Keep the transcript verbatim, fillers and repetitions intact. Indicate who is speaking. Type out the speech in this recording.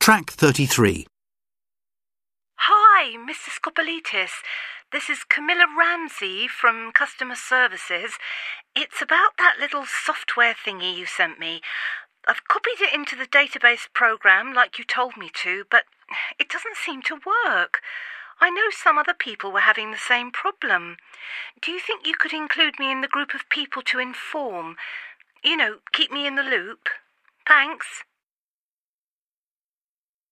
Speaker 1: Track thirty-three.
Speaker 2: Hi, Mister Scopolitis. This is Camilla Ramsey from Customer Services. It's about that little software thingy you sent me. I've copied it into the database program like you told me to, but it doesn't seem to work. I know some other people were having the same problem. Do you think you could include me in the group of people to inform? You know, keep me in the loop? Thanks.